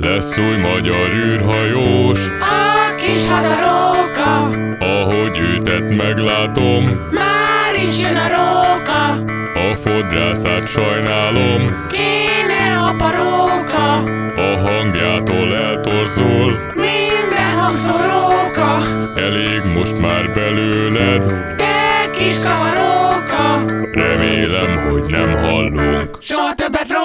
Lesz új magyar űrhajós, a kis hadaróka. ahogy őtet meglátom, Már is jön a róka, a fodrászát sajnálom, kéne a paróka. a hangjától eltorzul, Minden hangszó róka, elég most már belőled, te kis kavaróka. remélem, hogy nem hallunk. Soha többet